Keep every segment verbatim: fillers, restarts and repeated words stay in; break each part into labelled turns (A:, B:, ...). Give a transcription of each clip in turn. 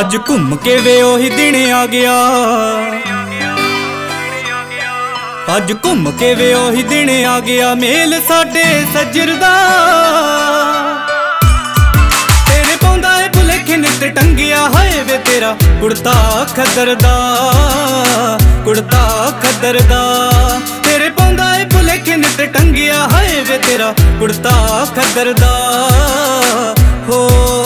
A: ਅੱਜ ਘੁੰਮ ਕੇ ਵੇ ਉਹੀ ਦਿਨ ਆ ਗਿਆ, ਅੱਜ ਘੁੰਮ ਕੇ ਵੇ ਉਹੀ ਦਿਨ ਆ ਗਿਆ, ਮੇਲ ਸਾਡੇ ਸੱਜਰ ਦਾ। ਤੇਰੇ ਪਾਉਂਦਾ ਏ ਭੁਲੇਖੇ ਨਿੱਤ ਟੰਗਿਆ ਹੋਏ ਵੇ ਤੇਰਾ ਕੁੜਤਾ ਖੱਦਰ ਦਾ, ਕੁੜਤਾ ਖੱਦਰ ਦਾ। ਤੇਰੇ ਪਾਉਂਦਾ ਏ ਭੁਲੇਖੇ ਨਿੱਤ ਟੰਗਿਆ ਹੋਏ ਵੇ ਤੇਰਾ ਕੁੜਤਾ ਖੱਦਰ ਦਾ ਹੋ।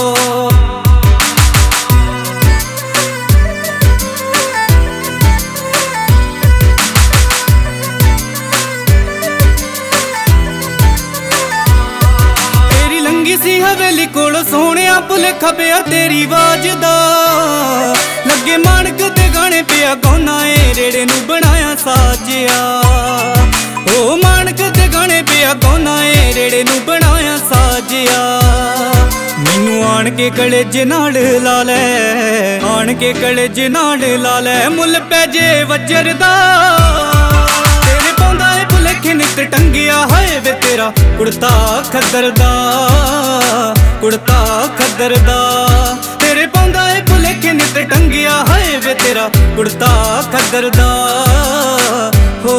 A: ਸੀ ਹਵੇਲੀ ਕੋਲ ਸੋਹਣਿਆ ਭੁਲੇਖਾ ਪਿਆ ਤੇਰੀ ਆਵਾਜ਼ ਦਾ, ਲੱਗੇ ਮਾਣਕ ਤੇ ਗਾਣੇ ਪਿਆ ਗਾਉਣਾ ਏ ਰੇੜੇ ਨੂੰ ਬਣਾਇਆ ਸਾਜਿਆ। ਉਹ ਮਾਣਕ ਤੇ ਗਾਣੇ ਪਿਆ ਗਾਉਣਾ ਏ ਰੇੜੇ ਨੂੰ ਬਣਾਇਆ ਸਾਜਿਆ। ਮੈਨੂੰ ਆਣ ਕੇ ਕਲੇਜੇ ਨਾਲ ਲਾ ਲੈ, ਆਣ ਕੇ ਕਲੇਜੇ ਨਾਲ ਲਾ ਲੈ, ਮੁੱਲ ਪੈ ਜੇ ਵੱਜਰ ਦਾ। ਤੇਰੇ ਪਾਉਂਦਾ ਏ ਭੁਲੇਖੇ ਨਿੱਤ ਟੰਗਿਆ ਹੋਏ ਵੇ ਤੇਰਾ ਕੁੜਤਾ ਖੱਦਰ ਦਾ, ਕੁੜਤਾ ਖੱਦਰ ਦਾ। ਤੇਰੇ ਪਾਉਂਦਾ ਏ ਭੁਲੇਖੇ ਨਿੱਤ ਟੰਗਿਆ ਹੋਏ ਵੇ ਤੇਰਾ ਕੁੜਤਾ ਖੱਦਰ ਦਾ ਹੋ।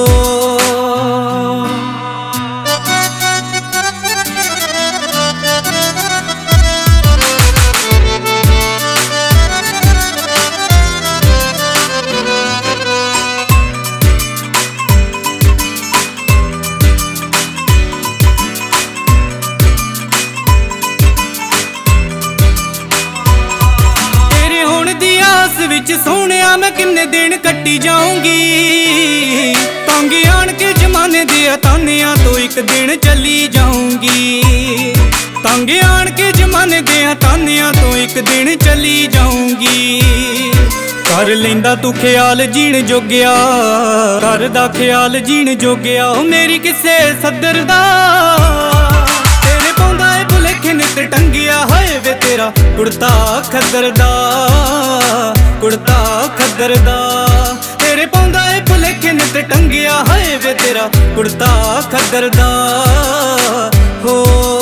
A: ਵਿੱਚ ਸੋਹਣਿਆ ਮੈਂ ਕਿੰਨੇ ਦਿਨ ਕੱਟੀ ਜਾਊਂਗੀ, ਤੰਗ ਆਣ ਕੇ ਜਮਾਨੇ ਦੇ ਤਾਨਿਆਂ ਤੋਂ ਇੱਕ ਦਿਨ ਚਲੀ ਜਾਊਂਗੀ। ਤੰਗ ਆਣ ਕੇ ਜਮਾਨੇ ਦੇ ਤਾਨਿਆਂ ਤੋਂ ਇੱਕ ਦਿਨ ਚਲੀ ਜਾਊਂਗੀ। ਕਰ ਲੈਂਦਾ ਤੂੰ ਖਿਆਲ ਜੀਣ ਜੋਗਿਆ, ਕਰਦਾ ਖਿਆਲ ਜੀਣ ਜੋਗਿਆ ਉਹ ਮੇਰੀ ਕਿਸੇ ਸੱਦਰ ਦਾ। ਤੇਰੇ ਪਾਉਂਦਾ ਏ ਭੁਲੇਖੇ ਨਿੱਤ ਟੰਗਿਆ ਹੋਏ ਵੇ ਤੇਰਾ ਕੁੜਤਾ ਖੱਦਰ ਦਾ, ਕੁੜਤਾ ਖੱਦਰ ਦਾ। ਤੇਰੇ ਪਾਉਂਦਾ ਏ ਭੁਲੇਖੇ ਨਿੱਤ ਟੰਗਿਆ ਹੋਏ ਵੇ ਤੇਰਾ ਕੁੜਤਾ ਖੱਦਰ ਦਾ ਹੋ।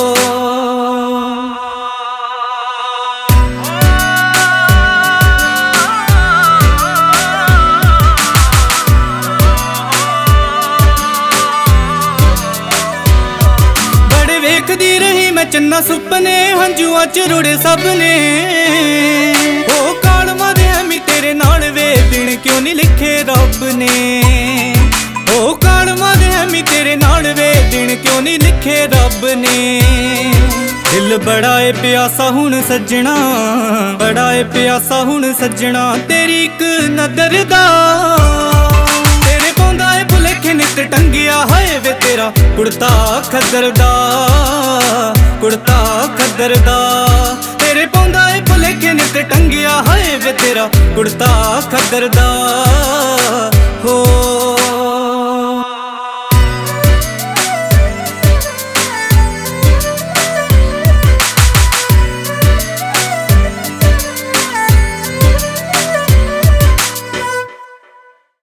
A: ਬੜੇ ਵੇਖਦੀ ਰਹੀ ਮੈਂ ਚੰਨਾ ਸੁਪਨੇ, ਹੰਝੂਆਂ ਚ ਰੁੜੇ ਸਭ ਨੇ। ਉਹ ਕਾਲਮਾਂ ਦੇ ਐਵੇਂ ਤੇਰੇ ਨਾਲ ਵੇ ਦਿਨ ਕਿਉਂ ਨਹੀਂ ਲਿਖੇ ਰੱਬ ਨੇ। ਉਹ ਕਾਲਮਾਂ ਦੇ ਐਵੇਂ ਤੇਰੇ ਨਾਲ ਵੇ ਦਿਨ ਕਿਉਂ ਨਹੀਂ ਲਿਖੇ ਰੱਬ ਨੇ। ਦਿਲ ਬੜਾ ਏ ਪਿਆਸਾ ਹੁਣ ਸੱਜਣਾ, ਬੜਾ ਏ ਪਿਆਸਾ ਹੁਣ ਸੱਜਣਾ ਤੇਰੀ ਇੱਕ ਨਜ਼ਰ ਦਾ। ਤੇਰੇ ਪਾਉਂਦਾ ਏ ਭੁਲੇਖੇ ਨਿੱਤ ਟੰਗਿਆ ਹੋਏ ਵੇ ਤੇਰਾ ਕੁੜਤਾ ਖੱਦਰ ਦਾ, ਕੁੜਤਾ ਖੱਦਰ ਦਾ। ਤੇਰੇ ਪਾਉਂਦਾ ਏ ਭੁਲੇਖੇ ਨਿੱਤ ਟੰਗਿਆ ਹੋਏ ਵੇ ਤੇਰਾ ਕੁੜਤਾ ਖੱਦਰ ਦਾ ਹੋ।